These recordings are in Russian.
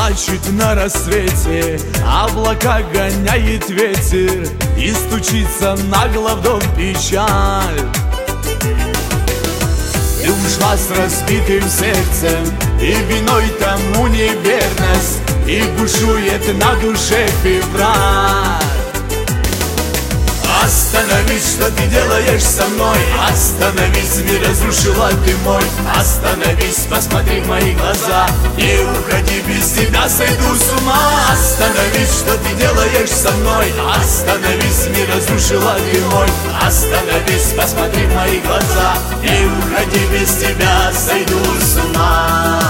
плачет на рассвете, облака гоняет ветер, и стучится нагло в дом печаль. Ты ушла с разбитым сердцем, и виной тому неверность, и бушует на душе февраль. Остановись, что ты делаешь со мной? Остановись, мир разрушила ты мой. Остановись, посмотри в мои глаза. Не уходи, без тебя сойду с ума. Остановись, что ты делаешь со мной? Остановись, мир разрушила ты мой. Остановись, посмотри в мои глаза. Не уходи, без тебя сойду с ума.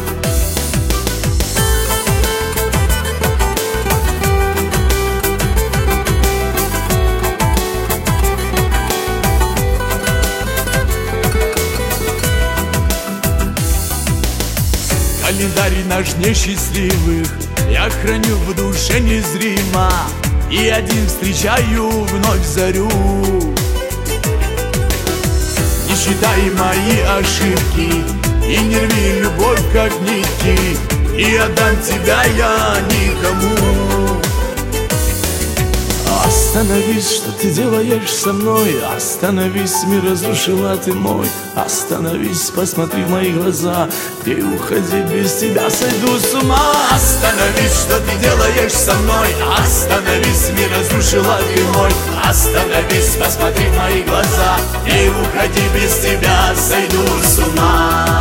Календарь наш несчастливых я храню в душе незримо, и один встречаю вновь зарю. Не считай мои ошибки и не рви любовь как нитки, и отдам тебя я никому. Остановись, что ты делаешь со мной? Остановись, мир разрушила ты мой. Остановись, посмотри в мои глаза. Не уходи, без тебя сойду с ума. Остановись, что ты делаешь со мной? Остановись, мир разрушила ты мой. Остановись, посмотри в мои глаза. Не уходи, без тебя сойду с ума.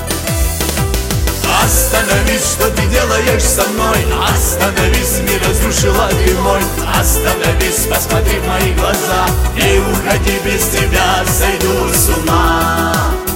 Остановись, что ты делаешь со мной? Остановись, мир разрушила ты мой. Остановись, посмотри в мои глаза. Не уходи, без тебя сойду с ума.